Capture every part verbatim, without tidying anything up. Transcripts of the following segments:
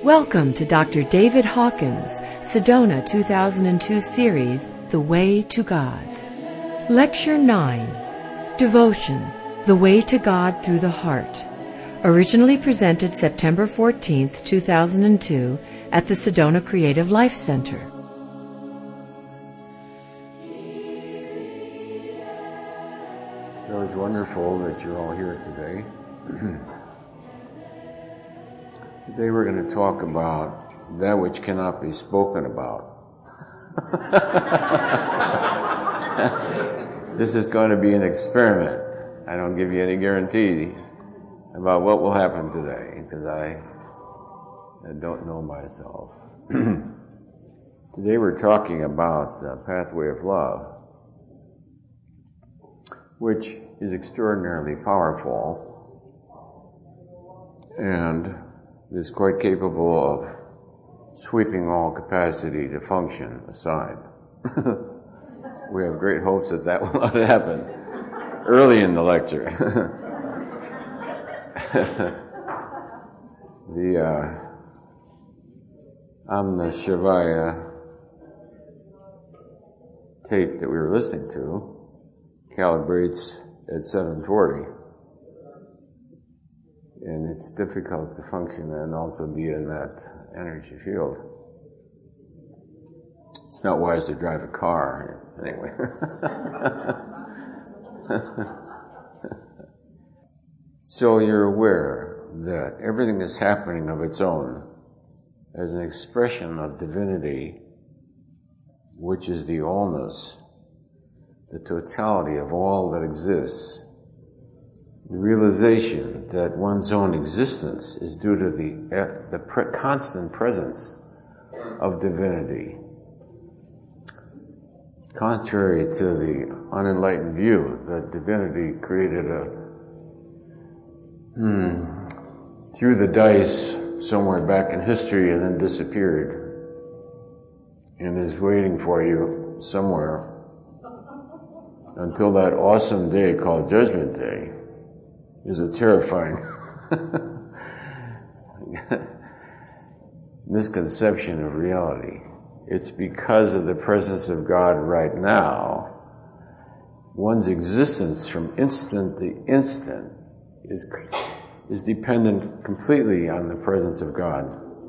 Welcome to Doctor David Hawkins' Sedona two thousand two series, The Way to God. Lecture nine, Devotion, The Way to God Through the Heart. Originally presented September fourteenth, two thousand two at the Sedona Creative Life Center. So it's wonderful that you're all here today. Today we're going to talk about that which cannot be spoken about. This is going to be an experiment. I don't give you any guarantee about what will happen today, because I, I don't know myself. Today we're talking about the pathway of love, which is extraordinarily powerful and is quite capable of sweeping all capacity to function aside. We have great hopes that that will not happen early in the lecture. the uh, Amna Shivaya tape that we were listening to calibrates at seven forty. And it's difficult to function and also be in that energy field. It's not wise to drive a car, anyway. So you're aware that everything is happening of its own as an expression of divinity, which is the allness, the totality of all that exists. The realization that one's own existence is due to the, the pre- constant presence of divinity. Contrary to the unenlightened view that divinity created a, hmm, threw the dice somewhere back in history and then disappeared and is waiting for you somewhere until that awesome day called Judgment Day, is a terrifying misconception of reality. It's because of the presence of God right now, one's existence from instant to instant is, is dependent completely on the presence of God.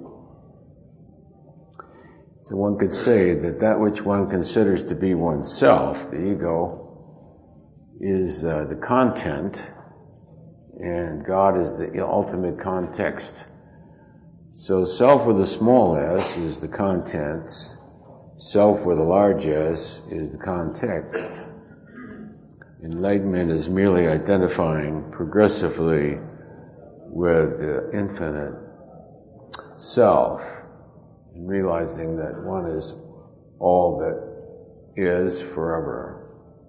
So one could say that that which one considers to be oneself, the ego, is uh, the content, and God is the ultimate context. So self with a small s is the contents, self with a large S is the context. Enlightenment is merely identifying progressively with the infinite self and realizing that one is all that is forever.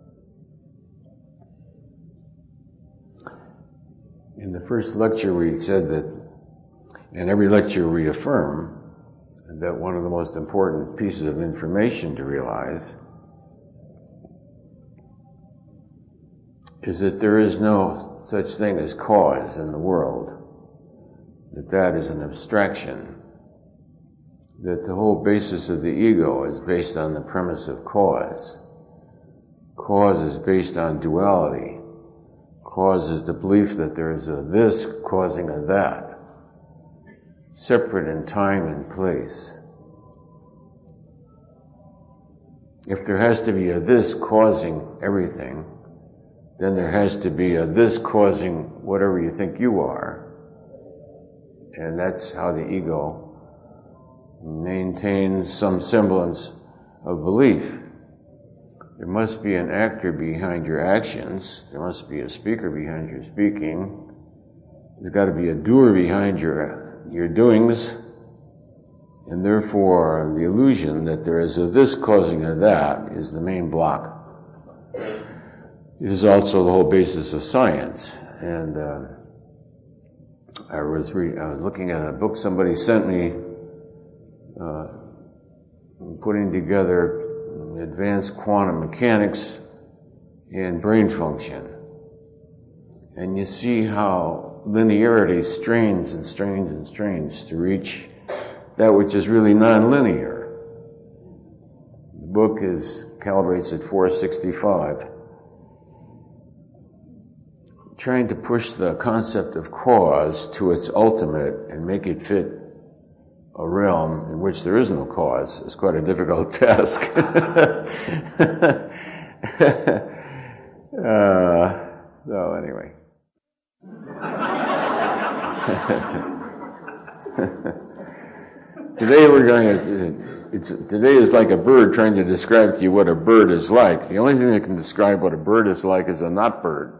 In the first lecture we said that, in every lecture we affirm that one of the most important pieces of information to realize is that there is no such thing as cause in the world, that that is an abstraction, that the whole basis of the ego is based on the premise of cause. Cause is based on duality. Cause is the belief that there is a this causing a that, separate in time and place. If there has to be a this causing everything, then there has to be a this causing whatever you think you are. And that's how the ego maintains some semblance of belief. There must be an actor behind your actions. There must be a speaker behind your speaking. There's got to be a doer behind your, your doings. And therefore, the illusion that there is a this causing a that is the main block. It is also the whole basis of science. And uh, I was re- I was looking at a book somebody sent me, uh, putting together advanced quantum mechanics and brain function. And you see how linearity strains and strains and strains to reach that which is really nonlinear. The book is calibrates at four sixty-five. Trying to push the concept of cause to its ultimate and make it fit a realm in which there is no cause is quite a difficult task. uh, so anyway. Today we're going to, it's, today is like a bird trying to describe to you what a bird is like. The only thing that can describe what a bird is like is a not bird.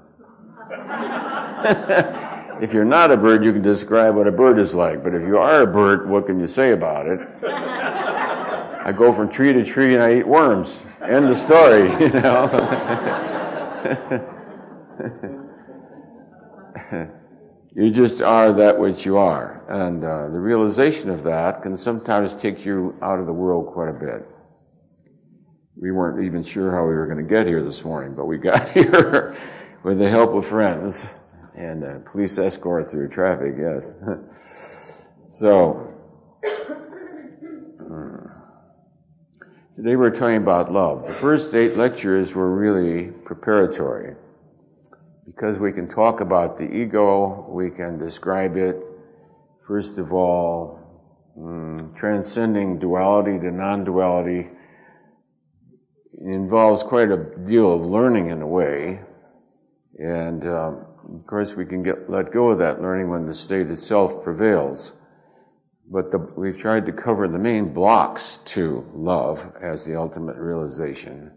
If you're not a bird, you can describe what a bird is like. But if you are a bird, what can you say about it? I go from tree to tree and I eat worms. End of story, you know. You just are that which you are. And uh, the realization of that can sometimes take you out of the world quite a bit. We weren't even sure how we were going to get here this morning, but we got here with the help of friends and a police escort through traffic, yes. So, today we're talking about love. The first eight lectures were really preparatory. Because we can talk about the ego, we can describe it, first of all, um, transcending duality to non-duality. It involves quite a deal of learning in a way. And, um, of course, we can get let go of that learning when the state itself prevails. But the, we've tried to cover the main blocks to love as the ultimate realization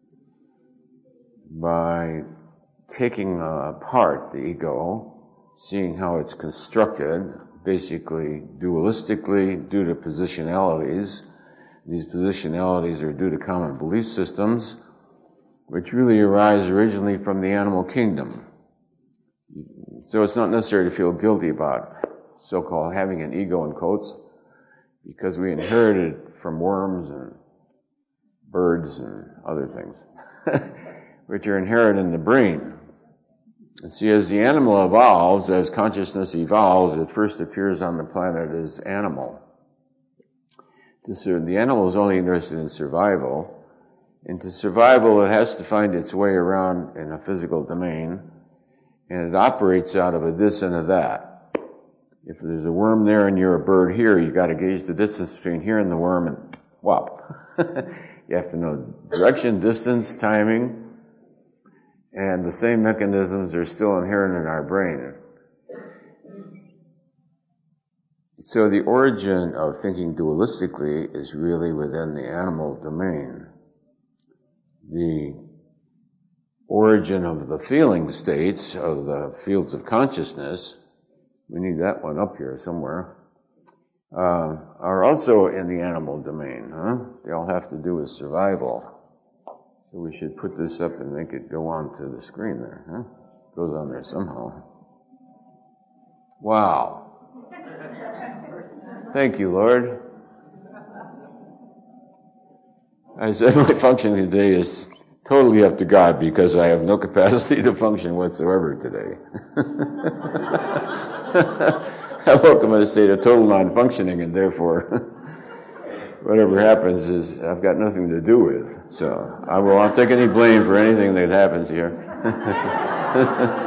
by taking uh, apart the ego, seeing how it's constructed, basically dualistically due to positionalities. These positionalities are due to common belief systems, which really arise originally from the animal kingdom. So it's not necessary to feel guilty about so-called having an ego in quotes, because we inherited from worms and birds and other things, which are inherent in the brain. And see, as the animal evolves, as consciousness evolves, it first appears on the planet as animal. The animal is only interested in survival, and to survival it has to find its way around in a physical domain, and it operates out of a this and a that. If there's a worm there and you're a bird here, you got to gauge the distance between here and the worm, and whop. You have to know direction, distance, timing, and the same mechanisms are still inherent in our brain. So the origin of thinking dualistically is really within the animal domain. The origin of the feeling states of the fields of consciousness, we need that one up here somewhere, uh, are also in the animal domain. Huh? They all have to do with survival. So we should put this up and make it go on to the screen there. Huh? Goes on there somehow. Wow. Thank you, Lord. I said my functioning today is totally up to God because I have no capacity to function whatsoever today. I woke up in a state of total non-functioning, and therefore whatever happens is I've got nothing to do with. So I will not take any blame for anything that happens here.